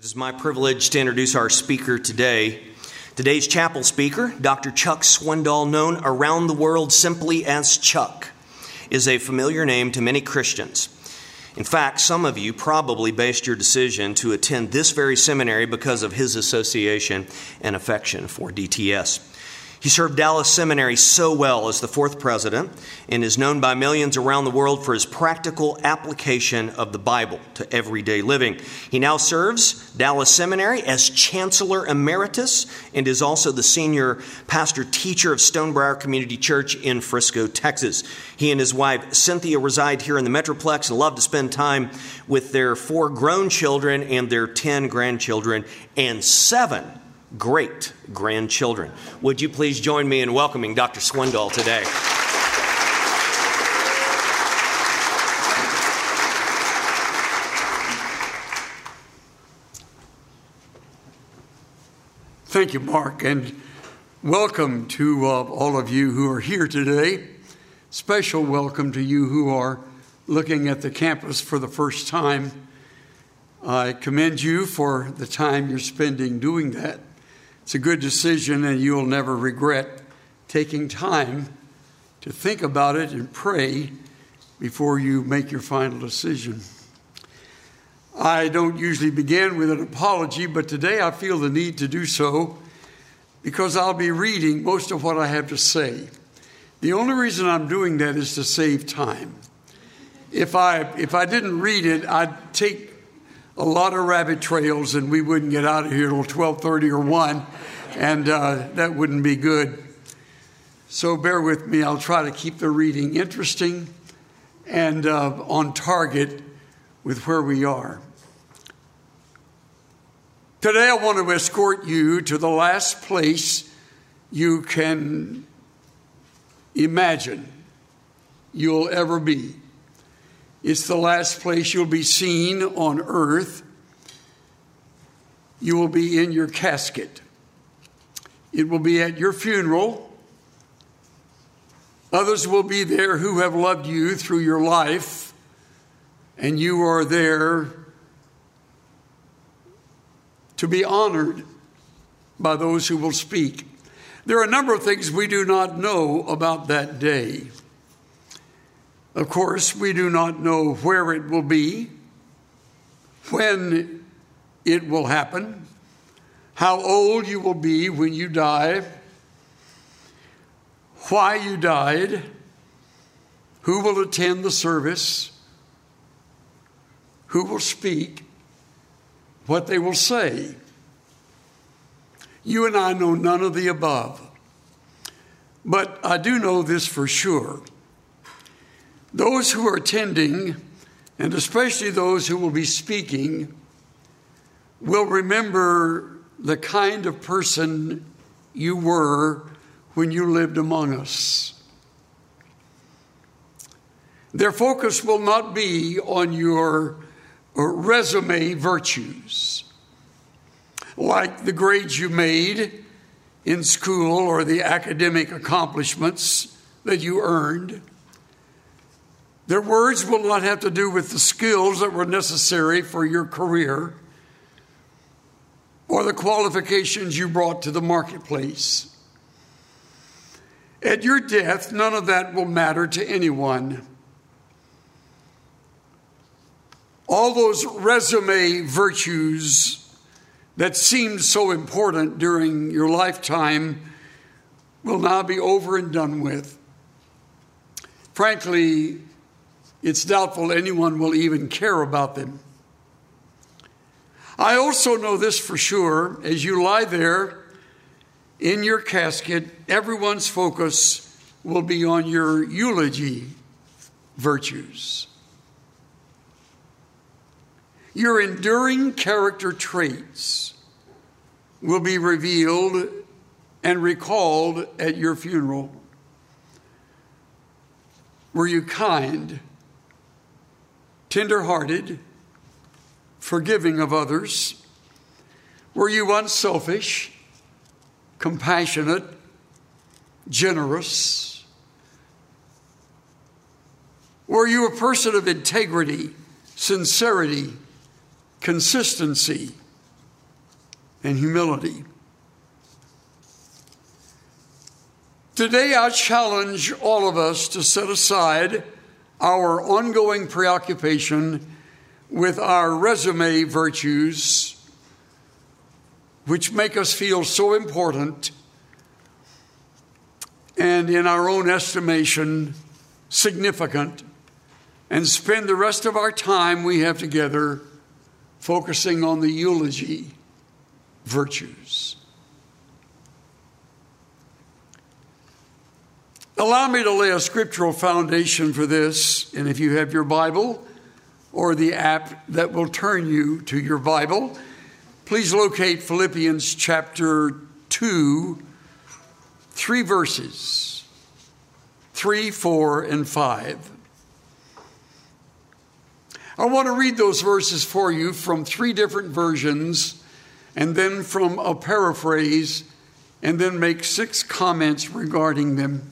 It is my privilege to introduce our speaker today. Today's chapel speaker, Dr. Chuck Swindoll, known around the world simply as Chuck, is a familiar name to many Christians. In fact, some of you probably based your decision to attend this very seminary because of his association and affection for DTS. He served Dallas Seminary so well as the fourth president and is known by millions around the world for his practical application of the Bible to everyday living. He now serves Dallas Seminary as Chancellor Emeritus and is also the senior pastor-teacher of Stonebriar Community Church in Frisco, Texas. He and his wife, Cynthia, reside here in the Metroplex and love to spend time with their 4 grown children and their 10 grandchildren and 7 great grandchildren. Would you please join me in welcoming Dr. Swindoll today? Thank you, Mark, and welcome to all of you who are here today. Special welcome to you who are looking at the campus for the first time. I commend you for the time you're spending doing that. It's a good decision, and you'll never regret taking time to think about it and pray before you make your final decision. I don't usually begin with an apology, but today I feel the need to do so because I'll be reading most of what I have to say. The only reason I'm doing that is to save time. If I didn't read it, I'd take a lot of rabbit trails and we wouldn't get out of here till 12:30 or 1, and that wouldn't be good. So bear with me. I'll try to keep the reading interesting and on target with where we are. Today I want to escort you to the last place you can imagine you'll ever be. It's the last place you'll be seen on earth. You will be in your casket. It will be at your funeral. Others will be there who have loved you through your life, and you are there to be honored by those who will speak. There are a number of things we do not know about that day. Of course, we do not know where it will be, when it will happen, how old you will be when you die, why you died, who will attend the service, who will speak, what they will say. You and I know none of the above, but I do know this for sure. Those who are attending, and especially those who will be speaking, will remember the kind of person you were when you lived among us. Their focus will not be on your resume virtues, like the grades you made in school or the academic accomplishments that you earned. Their words will not have to do with the skills that were necessary for your career or the qualifications you brought to the marketplace. At your death, none of that will matter to anyone. All those resume virtues that seemed so important during your lifetime will now be over and done with. Frankly, it's doubtful anyone will even care about them. I also know this for sure. As you lie there in your casket, everyone's focus will be on your eulogy virtues. Your enduring character traits will be revealed and recalled at your funeral. Were you kind, tender-hearted, forgiving of others? Were you unselfish, compassionate, generous? Were you a person of integrity, sincerity, consistency, and humility. Today, I challenge all of us to set aside our ongoing preoccupation with our resume virtues, which make us feel so important and, in our own estimation, significant, and spend the rest of our time we have together focusing on the eulogy virtues. Allow me to lay a scriptural foundation for this, and if you have your Bible or the app that will turn you to your Bible, please locate Philippians chapter 2, 3 verses, 3, 4, and 5. I want to read those verses for you from 3 different versions, and then from a paraphrase, and then make 6 comments regarding them.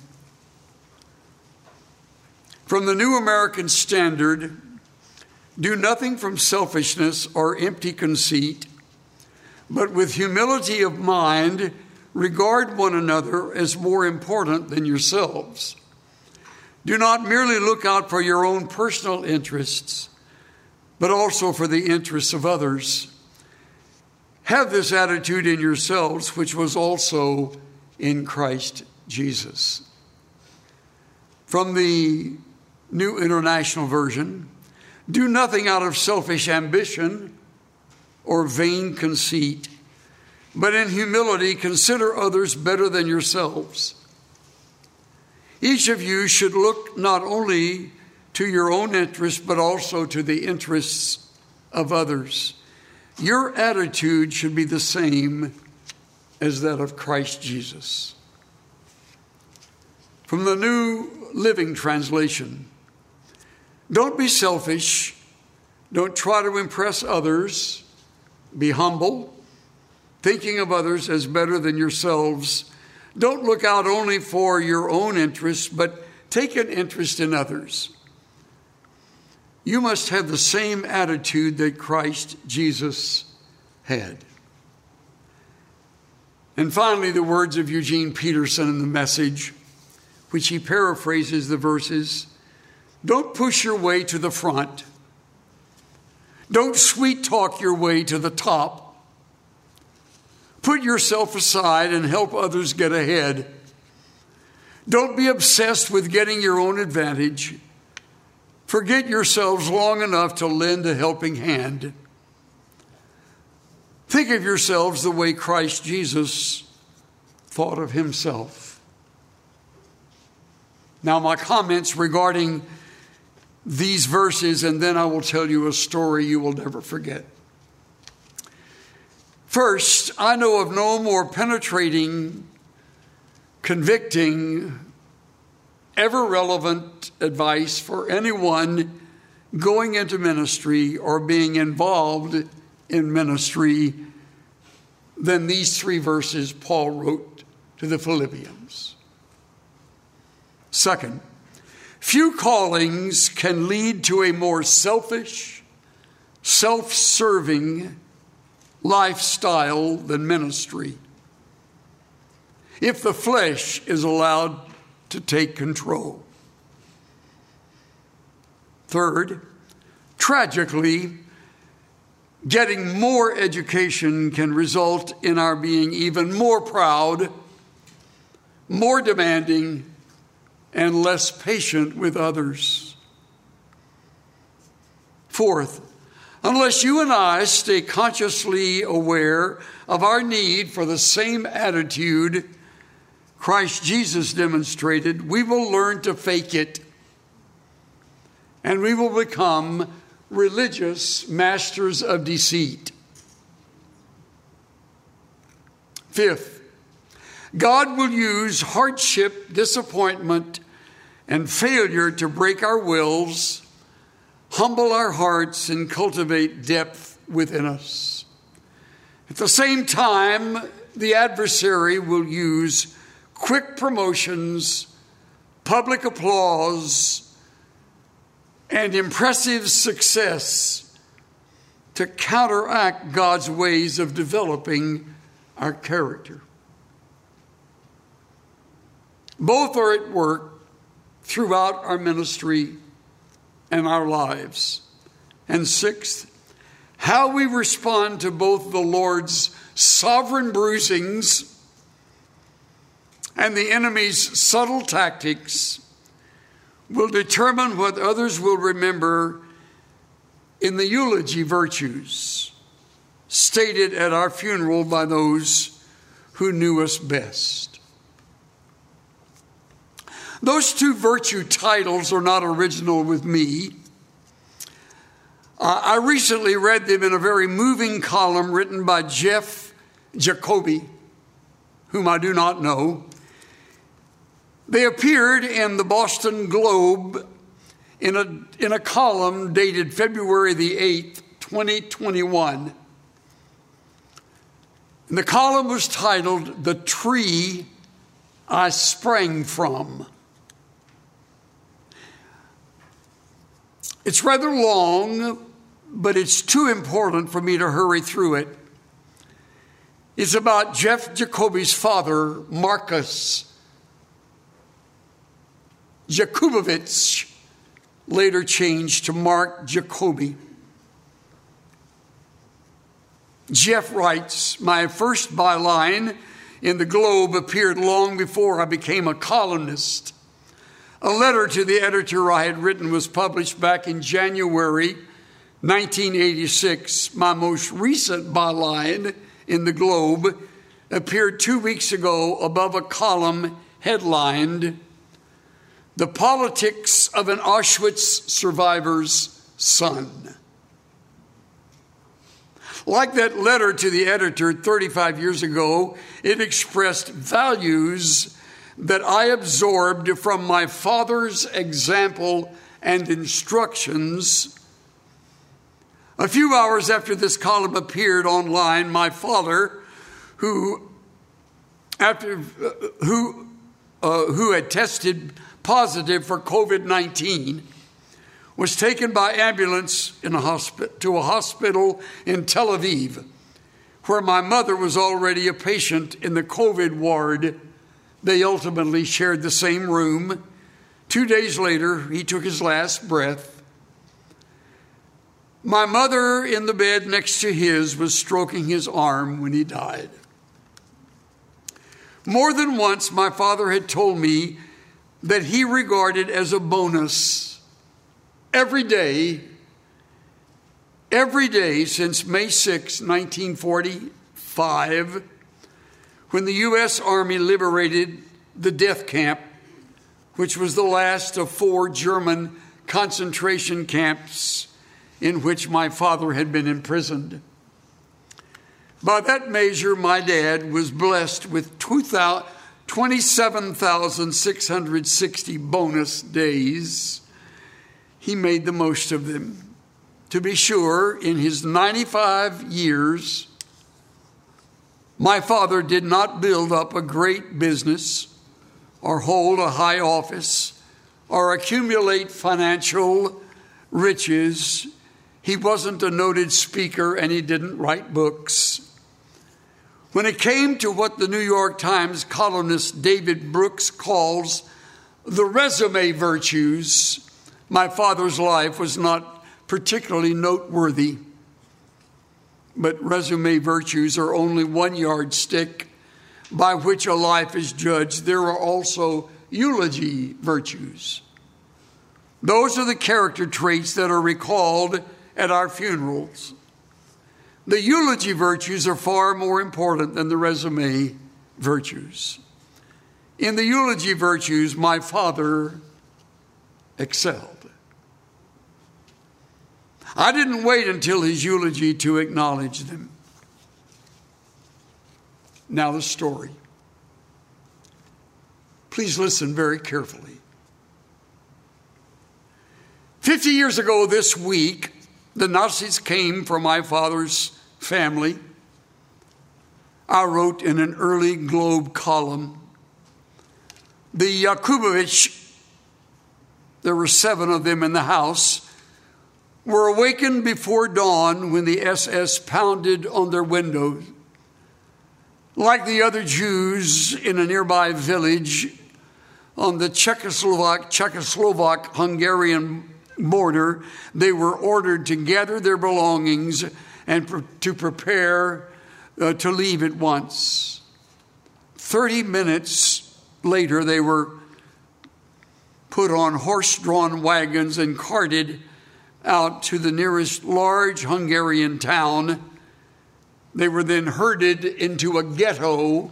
From the New American Standard, do nothing from selfishness or empty conceit, but with humility of mind, regard one another as more important than yourselves. Do not merely look out for your own personal interests, but also for the interests of others. Have this attitude in yourselves, which was also in Christ Jesus. From the New International Version, do nothing out of selfish ambition or vain conceit, but in humility consider others better than yourselves. Each of you should look not only to your own interests, but also to the interests of others. Your attitude should be the same as that of Christ Jesus. From the New Living Translation, don't be selfish. Don't try to impress others. Be humble, thinking of others as better than yourselves. Don't look out only for your own interests, but take an interest in others. You must have the same attitude that Christ Jesus had. And finally, the words of Eugene Peterson in the Message, which he paraphrases the verses. Don't push your way to the front. Don't sweet talk your way to the top. Put yourself aside and help others get ahead. Don't be obsessed with getting your own advantage. Forget yourselves long enough to lend a helping hand. Think of yourselves the way Christ Jesus thought of himself. Now, my comments regarding these verses, and then I will tell you a story you will never forget. First, I know of no more penetrating, convicting, ever relevant advice for anyone going into ministry or being involved in ministry than these 3 verses Paul wrote to the Philippians. Second, few callings can lead to a more selfish, self-serving lifestyle than ministry, if the flesh is allowed to take control. Third, tragically, getting more education can result in our being even more proud, more demanding, and less patient with others. Fourth, unless you and I stay consciously aware of our need for the same attitude Christ Jesus demonstrated, we will learn to fake it, and we will become religious masters of deceit. Fifth, God will use hardship, disappointment, and failure to break our wills, humble our hearts, and cultivate depth within us. At the same time, the adversary will use quick promotions, public applause, and impressive success to counteract God's ways of developing our character. Both are at work throughout our ministry and our lives. And sixth, how we respond to both the Lord's sovereign bruisings and the enemy's subtle tactics will determine what others will remember in the eulogy virtues stated at our funeral by those who knew us best. Those two virtue titles are not original with me. I recently read them in a very moving column written by Jeff Jacoby, whom I do not know. They appeared in the Boston Globe in a column dated February the 8th, 2021. And the column was titled, "The Tree I Sprang From." It's rather long, but it's too important for me to hurry through it. It's about Jeff Jacoby's father, Marcus Jakubowicz, later changed to Mark Jacoby. Jeff writes, "My first byline in the Globe appeared long before I became a columnist. A letter to the editor I had written was published back in January 1986. My most recent byline in the Globe appeared 2 weeks ago above a column headlined, 'The Politics of an Auschwitz Survivor's Son.' Like that letter to the editor 35 years ago, it expressed values that I absorbed from my father's example and instructions. A few hours after this column appeared online, my father, who had tested positive for COVID-19, was taken by ambulance to a hospital in Tel Aviv, where my mother was already a patient in the COVID ward. They ultimately shared the same room. 2 days later, he took his last breath. My mother, in the bed next to his, was stroking his arm when he died. More than once, my father had told me that he regarded as a bonus every day since May 6, 1945, when the U.S. Army liberated the death camp, which was the last of 4 German concentration camps in which my father had been imprisoned. By that measure, my dad was blessed with 27,660 bonus days. He made the most of them. To be sure, in his 95 years, my father did not build up a great business or hold a high office or accumulate financial riches. He wasn't a noted speaker and he didn't write books. When it came to what the New York Times columnist David Brooks calls the resume virtues, my father's life was not particularly noteworthy. But resume virtues are only one yardstick by which a life is judged. There are also eulogy virtues. Those are the character traits that are recalled at our funerals. The eulogy virtues are far more important than the resume virtues. In the eulogy virtues, my father excelled. I didn't wait until his eulogy to acknowledge them. Now the story. Please listen very carefully. 50 years ago this week, the Nazis came for my father's family. I wrote in an early Globe column, the Jakubowicz, there were 7 of them in the house, were awakened before dawn when the SS pounded on their windows. Like the other Jews in a nearby village on the Czechoslovak-Hungarian border, they were ordered to gather their belongings and to prepare to leave at once. 30 minutes later, they were put on horse-drawn wagons and carted out to the nearest large Hungarian town. They were then herded into a ghetto.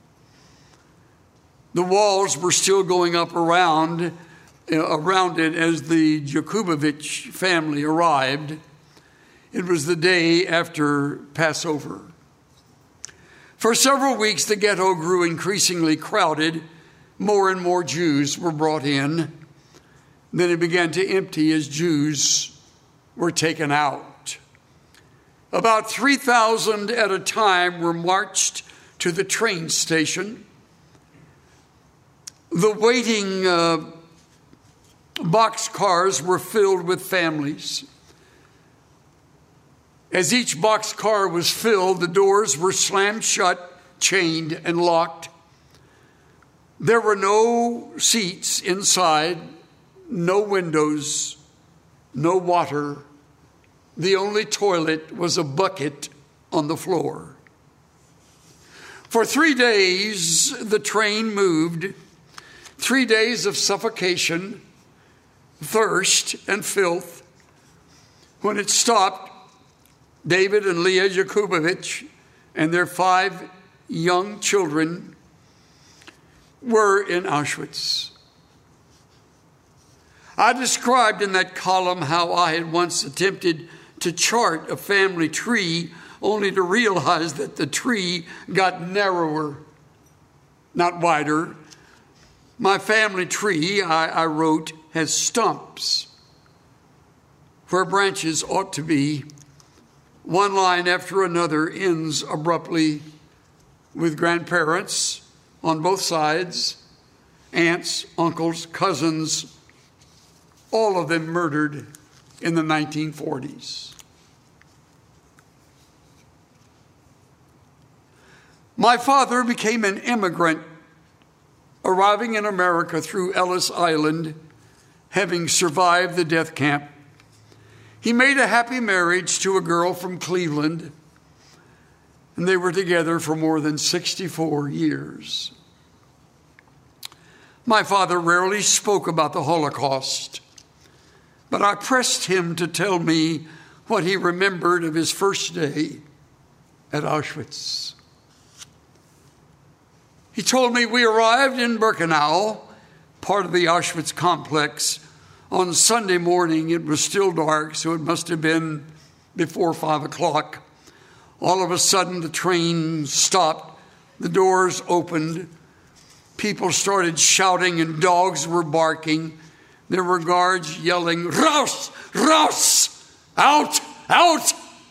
The walls were still going up around it as the Jakubowicz family arrived. It was the day after Passover. For several weeks, the ghetto grew increasingly crowded. More and more Jews were brought in. Then it began to empty as Jews were taken out. About 3,000 at a time were marched to the train station. The waiting boxcars were filled with families. As each boxcar was filled, the doors were slammed shut, chained, and locked. There were no seats inside, no windows, no water. The only toilet was a bucket on the floor. For 3 days, the train moved. 3 days of suffocation, thirst, and filth. When it stopped, David and Leah Jakubowicz and their 5 young children were in Auschwitz. I described in that column how I had once attempted to chart a family tree, only to realize that the tree got narrower, not wider. My family tree, I wrote, has stumps where branches ought to be. One line after another ends abruptly with grandparents on both sides, aunts, uncles, cousins, all of them murdered in the 1940s. My father became an immigrant, arriving in America through Ellis Island, having survived the death camp. He made a happy marriage to a girl from Cleveland, and they were together for more than 64 years. My father rarely spoke about the Holocaust, but I pressed him to tell me what he remembered of his first day at Auschwitz. He told me we arrived in Birkenau, part of the Auschwitz complex, on Sunday morning. It was still dark, so it must have been before 5 o'clock. All of a sudden, the train stopped. The doors opened. People started shouting and dogs were barking. There were guards yelling, "Raus! Raus! Out! Out!"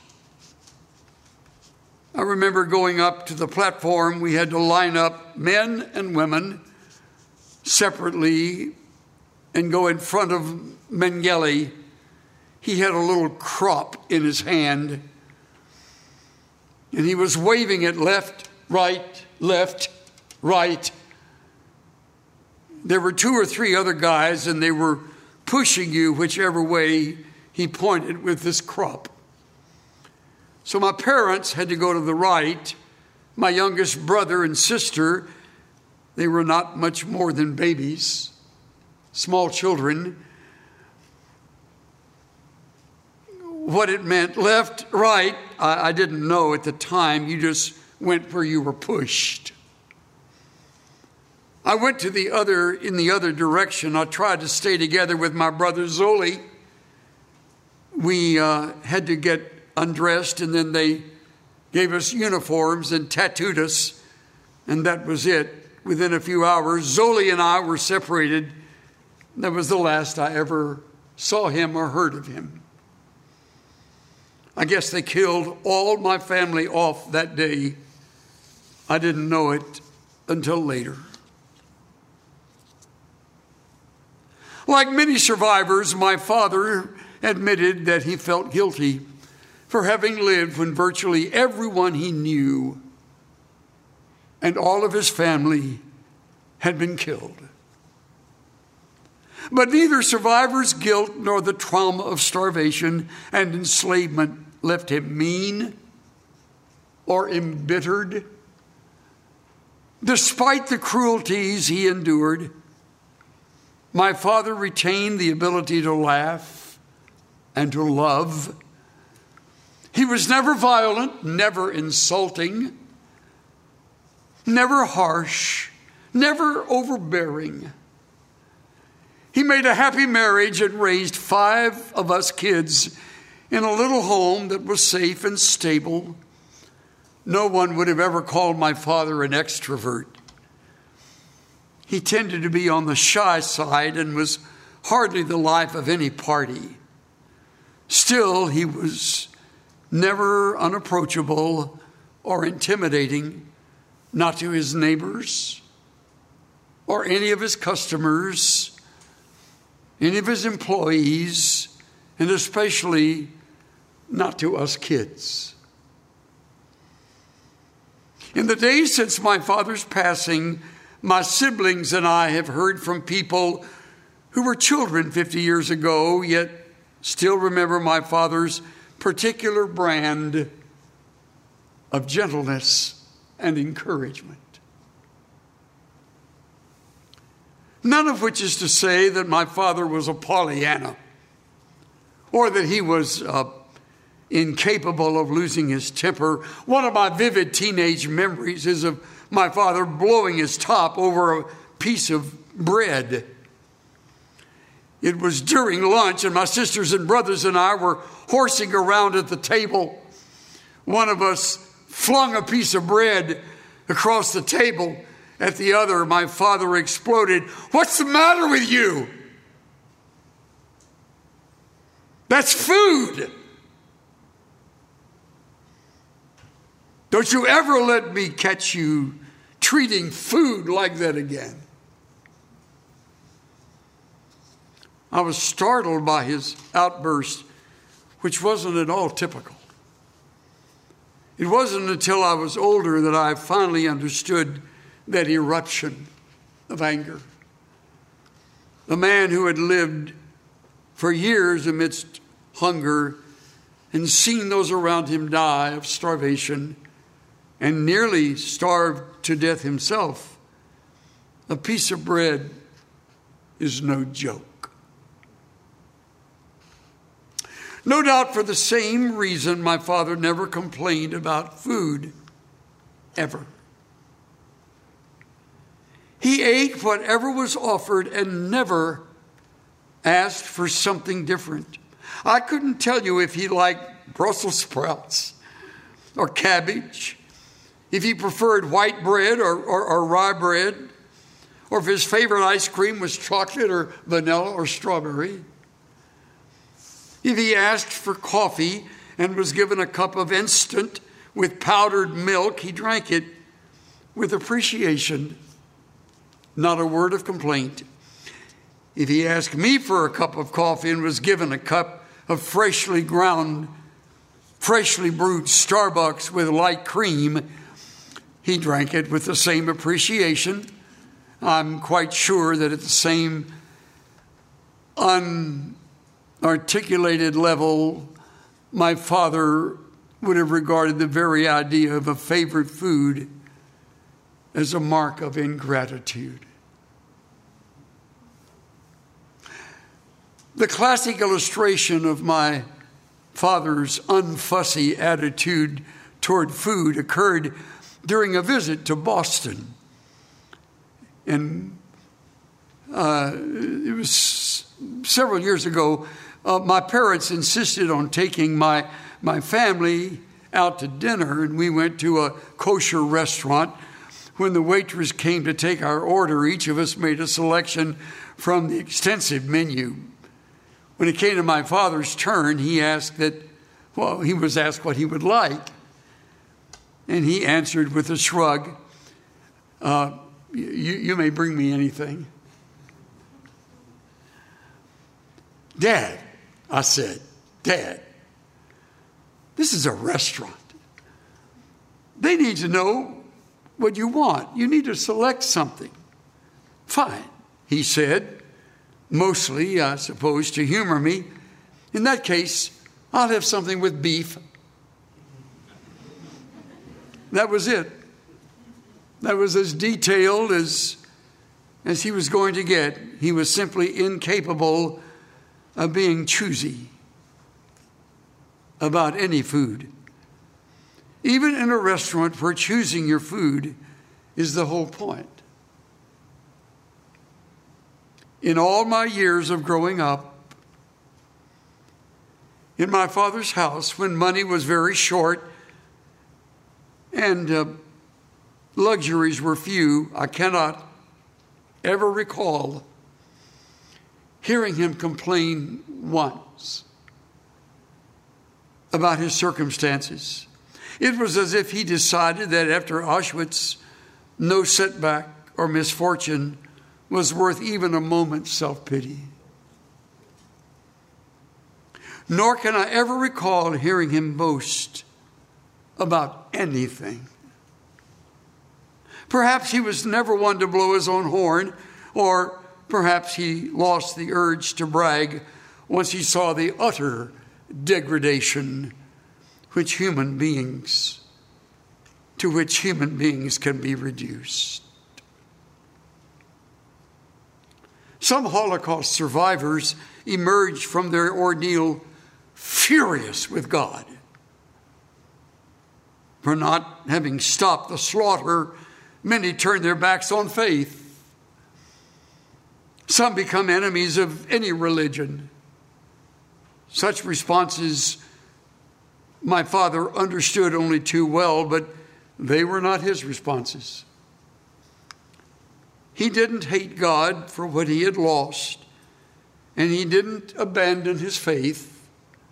I remember going up to the platform. We had to line up, men and women, separately, and go in front of Mengele. He had a little crop in his hand, and he was waving it left, right, left, right. There were 2 or 3 other guys, and they were pushing you whichever way he pointed with this crop. So my parents had to go to the right. My youngest brother and sister, they were not much more than babies, small children. What it meant, left, right, I didn't know at the time. You just went where you were pushed. I went in the other direction. I tried to stay together with my brother Zoli. We had to get undressed, and then they gave us uniforms and tattooed us, and that was it. Within a few hours, Zoli and I were separated. That was the last I ever saw him or heard of him. I guess they killed all my family off that day. I didn't know it until later. Like many survivors, my father admitted that he felt guilty for having lived when virtually everyone he knew and all of his family had been killed. But neither survivor's guilt nor the trauma of starvation and enslavement left him mean or embittered. Despite the cruelties he endured, my father retained the ability to laugh and to love. He was never violent, never insulting, never harsh, never overbearing. He made a happy marriage and raised 5 of us kids in a little home that was safe and stable. No one would have ever called my father an extrovert. He tended to be on the shy side and was hardly the life of any party. Still, he was never unapproachable or intimidating, not to his neighbors or any of his customers, any of his employees, and especially not to us kids. In the days since my father's passing, my siblings and I have heard from people who were children 50 years ago, yet still remember my father's particular brand of gentleness and encouragement. None of which is to say that my father was a Pollyanna or that he was incapable of losing his temper. One of my vivid teenage memories is of my father blowing his top over a piece of bread. It was during lunch, and my sisters and brothers and I were horsing around at the table. One of us flung a piece of bread across the table at the other. My father exploded, "What's the matter with you? That's food. Don't you ever let me catch you treating food like that again." I was startled by his outburst, which wasn't at all typical. It wasn't until I was older that I finally understood that eruption of anger. The man who had lived for years amidst hunger and seen those around him die of starvation and nearly starved to death himself, a piece of bread is no joke. No doubt for the same reason, my father never complained about food, ever. He ate whatever was offered and never asked for something different. I couldn't tell you if he liked Brussels sprouts or cabbage, if he preferred white bread or rye bread, or if his favorite ice cream was chocolate or vanilla or strawberry. If he asked for coffee and was given a cup of instant with powdered milk, he drank it with appreciation, not a word of complaint. If he asked me for a cup of coffee and was given a cup of freshly brewed Starbucks with light cream, he drank it with the same appreciation. I'm quite sure that at the same unarticulated level, my father would have regarded the very idea of a favorite food as a mark of ingratitude. The classic illustration of my father's unfussy attitude toward food occurred during a visit to Boston. And it was several years ago. My parents insisted on taking my family out to dinner, and we went to a kosher restaurant. When the waitress came to take our order, each of us made a selection from the extensive menu. When it came to my father's turn, he was asked what he would like. And he answered with a shrug, you may bring me anything. Dad, I said, Dad, this is a restaurant. They need to know what you want. You need to select something. Fine, he said, mostly, I suppose, to humor me. In that case, I'll have something with beef. That was it. That was as detailed as he was going to get. He was simply incapable of being choosy about any food. Even in a restaurant where choosing your food is the whole point. In all my years of growing up, in my father's house, when money was very short and luxuries were few, I cannot ever recall hearing him complain once about his circumstances. It was as if he decided that after Auschwitz, no setback or misfortune was worth even a moment's self-pity. Nor can I ever recall hearing him boast about anything. Perhaps he was never one to blow his own horn, or perhaps he lost the urge to brag once he saw the utter degradation to which human beings can be reduced. Some Holocaust survivors emerged from their ordeal furious with God for not having stopped the slaughter. Many turned their backs on faith. Some become enemies of any religion. Such responses my father understood only too well, but they were not his responses. He didn't hate God for what he had lost, and he didn't abandon his faith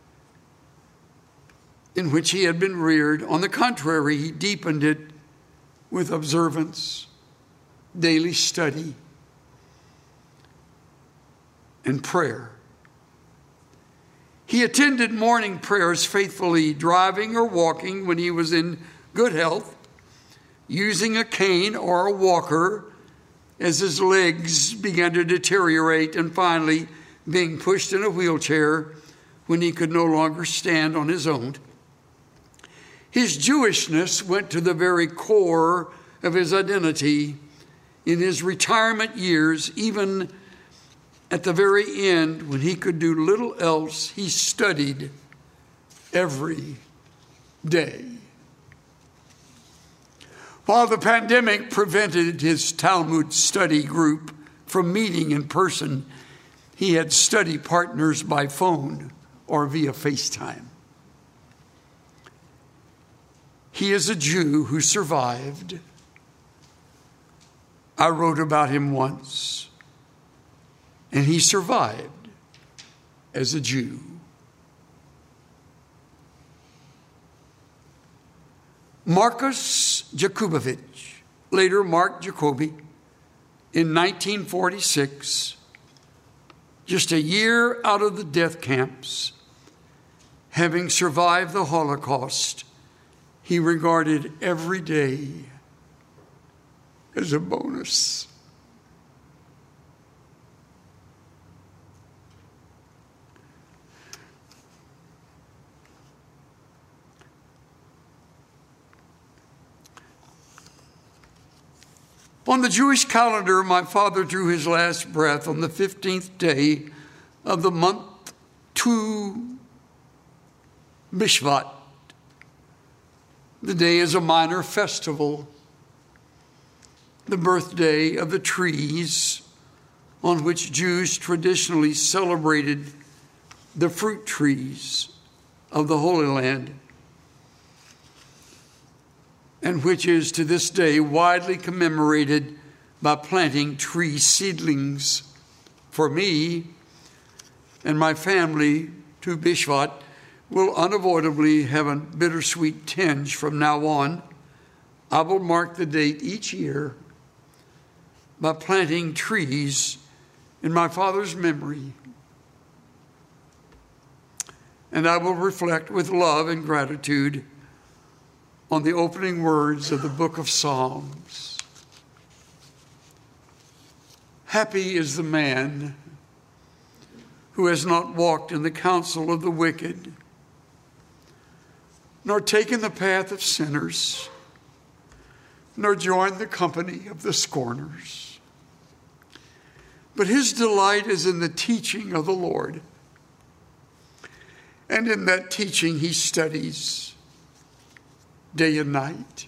in which he had been reared. On the contrary, he deepened it with observance, daily study, and prayer. He attended morning prayers faithfully, driving or walking when he was in good health, using a cane or a walker as his legs began to deteriorate, and finally being pushed in a wheelchair when he could no longer stand on his own. His Jewishness went to the very core of his identity. In his retirement years, even at the very end, when he could do little else, he studied every day. While the pandemic prevented his Talmud study group from meeting in person, he had study partners by phone or via FaceTime. He is a Jew who survived. I wrote about him once, and he survived as a Jew. Marcus Jakubowicz, later Mark Jacoby, in 1946, just a year out of the death camps, having survived the Holocaust, he regarded every day as a bonus. On the Jewish calendar, my father drew his last breath on the 15th day of the month Tu Bishvat. The day is a minor festival, the birthday of the trees on which Jews traditionally celebrated the fruit trees of the Holy Land, and which is to this day widely commemorated by planting tree seedlings. For me and my family, Tu Bishvat will unavoidably have a bittersweet tinge from now on. I will mark the date each year by planting trees in my father's memory. and I will reflect with love and gratitude on the opening words of the book of Psalms. Happy is the man who has not walked in the counsel of the wicked, nor taken the path of sinners, nor joined the company of the scorners. But his delight is in the teaching of the Lord, and in that teaching he studies day and night.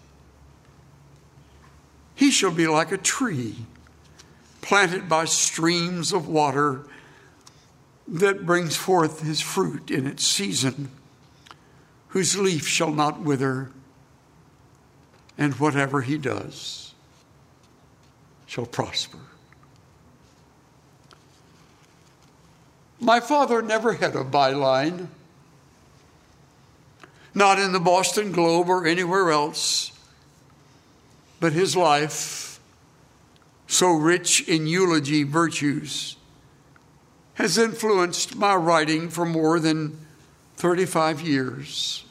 He shall be like a tree planted by streams of water that brings forth his fruit in its season, whose leaf shall not wither, and whatever he does shall prosper. My father never had a byline, not in the Boston Globe or anywhere else, but his life, so rich in eulogy virtues, has influenced my writing for more than 35 years.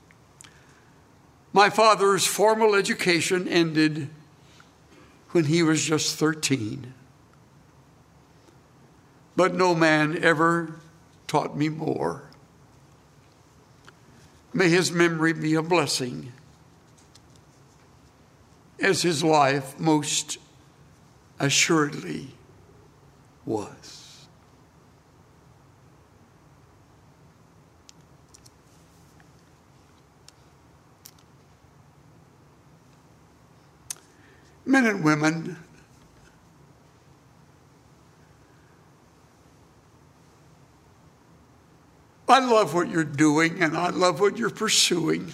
My father's formal education ended when he was just 13. But no man ever taught me more. May his memory be a blessing, as his life most assuredly was. Men and women, I love what you're doing and I love what you're pursuing.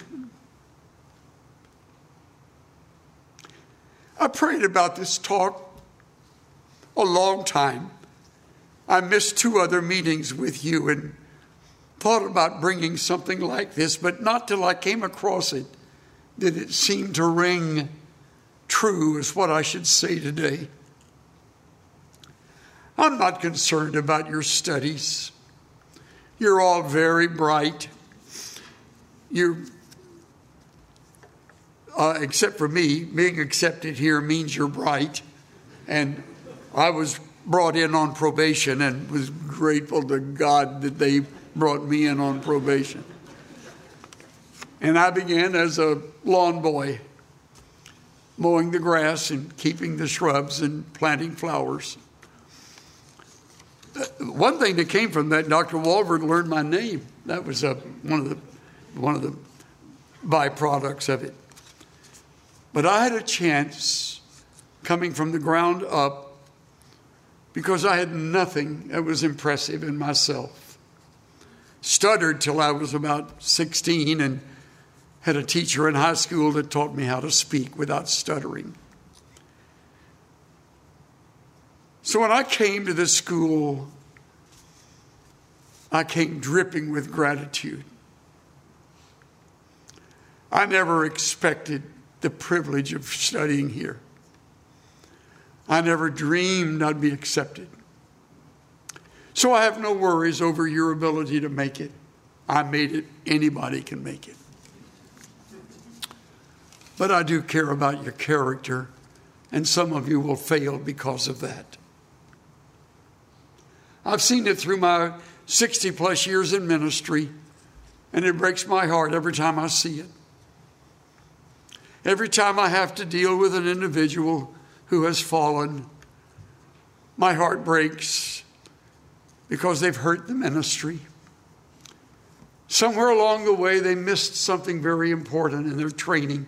I prayed about this talk a long time. I missed 2 other meetings with you and thought about bringing something like this, but not till I came across it did it seem to ring true as what I should say today. I'm not concerned about your studies. You're all very bright. Except for me, being accepted here means you're bright. And I was brought in on probation and was grateful to God that they brought me in on probation. And I began as a lawn boy, mowing the grass and keeping the shrubs and planting flowers. One thing that came from that, Dr. Walford learned my name. That was one of the byproducts of it. But I had a chance coming from the ground up because I had nothing that was impressive in myself. Stuttered till I was about 16 and had a teacher in high school that taught me how to speak without stuttering. So when I came to this school, I came dripping with gratitude. I never expected the privilege of studying here. I never dreamed I'd be accepted. So I have no worries over your ability to make it. I made it. Anybody can make it. But I do care about your character, and some of you will fail because of that. I've seen it through my 60 plus years in ministry, and it breaks my heart every time I see it. Every time I have to deal with an individual who has fallen, my heart breaks because they've hurt the ministry. Somewhere along the way, they missed something very important in their training.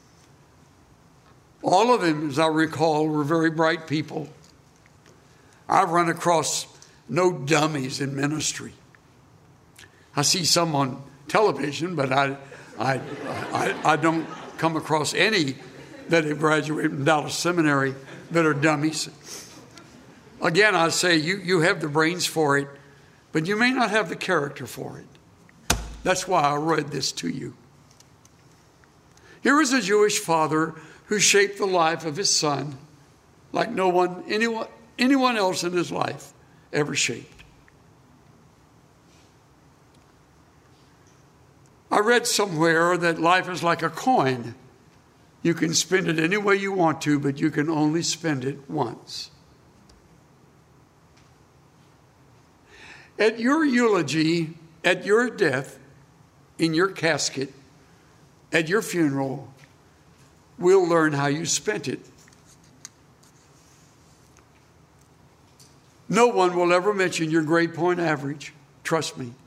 All of them, as I recall, were very bright people. I've run across no dummies in ministry. I see some on television, but I don't come across any that have graduated from Dallas Seminary that are dummies. Again, I say you have the brains for it, but you may not have the character for it. That's why I read this to you. Here is a Jewish father who shaped the life of his son like anyone else in his life ever shaped. I read somewhere that life is like a coin. You can spend it any way you want to, but you can only spend it once. At your eulogy, at your death, in your casket, at your funeral, we'll learn how you spent it. No one will ever mention your grade point average. Trust me.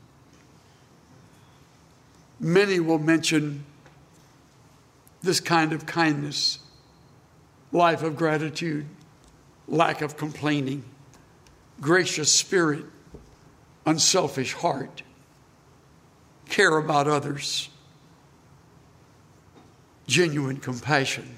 Many will mention this kind of kindness, life of gratitude, lack of complaining, gracious spirit, unselfish heart, care about others, genuine compassion.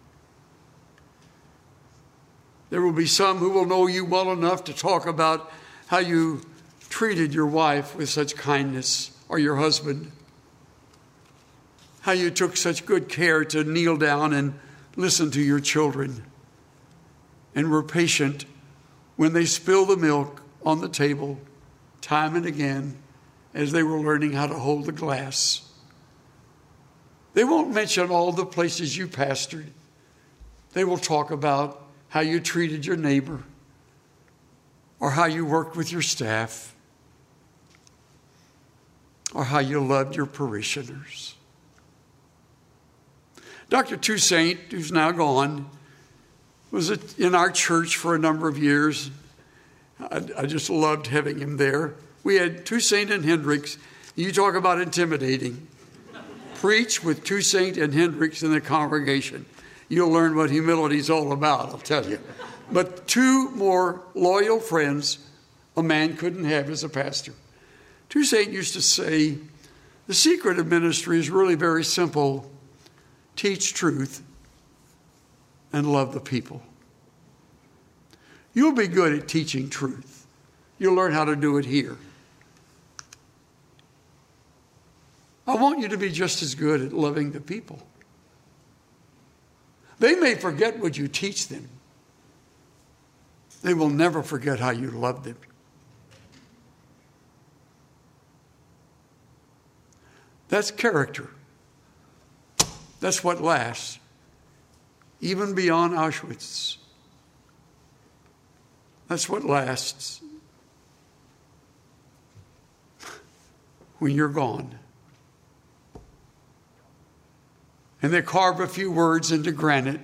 There will be some who will know you well enough to talk about how you treated your wife with such kindness, or your husband, how you took such good care to kneel down and listen to your children, and were patient when they spilled the milk on the table time and again as they were learning how to hold the glass. They won't mention all the places you pastored. They will talk about how you treated your neighbor, or how you worked with your staff, or how you loved your parishioners. Dr. Toussaint, who's now gone, was in our church for a number of years. I just loved having him there. We had Toussaint and Hendricks. You talk about intimidating. Preach with Toussaint and Hendricks in the congregation. You'll learn what humility is all about, I'll tell you. But two more loyal friends a man couldn't have as a pastor. Toussaint used to say, the secret of ministry is really very simple. Teach truth and love the people. You'll be good at teaching truth. You'll learn how to do it here. I want you to be just as good at loving the people. They may forget what you teach them. They will never forget how you love them. That's character. That's what lasts, even beyond Auschwitz. That's what lasts when you're gone. And they carve a few words into granite,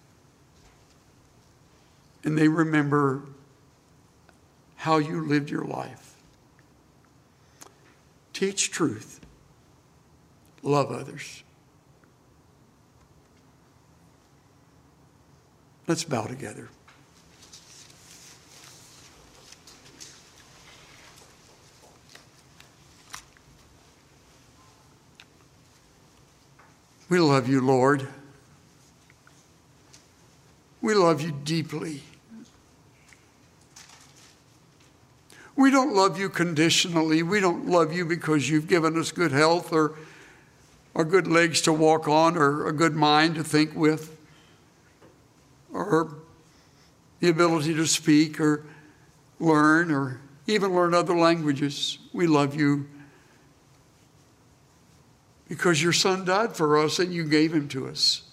and they remember how you lived your life. Teach truth. Love others. Let's bow together. We love you, Lord. We love you deeply. We don't love you conditionally. We don't love you because you've given us good health or good legs to walk on or a good mind to think with or the ability to speak or learn or even learn other languages. We love you because your Son died for us and you gave him to us.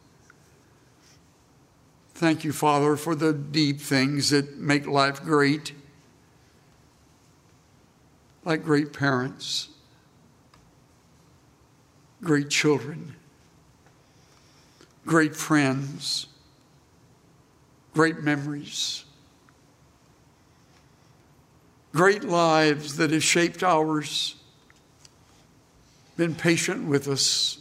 Thank you, Father, for the deep things that make life great, like great parents, great children, great friends, great memories, great lives that have shaped ours, been patient with us.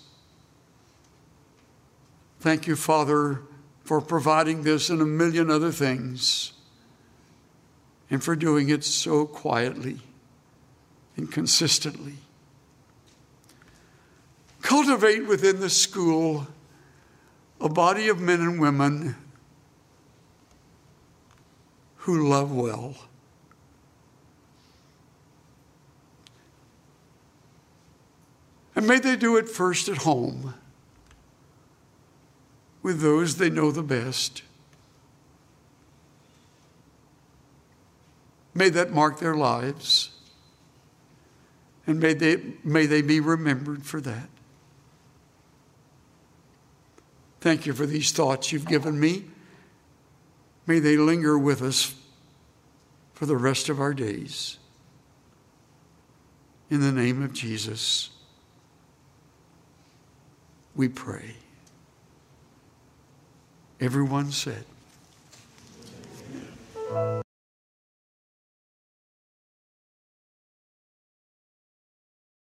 Thank you, Father, for providing this and a million other things, and for doing it so quietly and consistently. Cultivate within the school a body of men and women who love well. And may they do it first at home with those they know the best. May that mark their lives. And may they be remembered for that. Thank you for these thoughts you've given me. May they linger with us for the rest of our days. In the name of Jesus, we pray. Everyone said.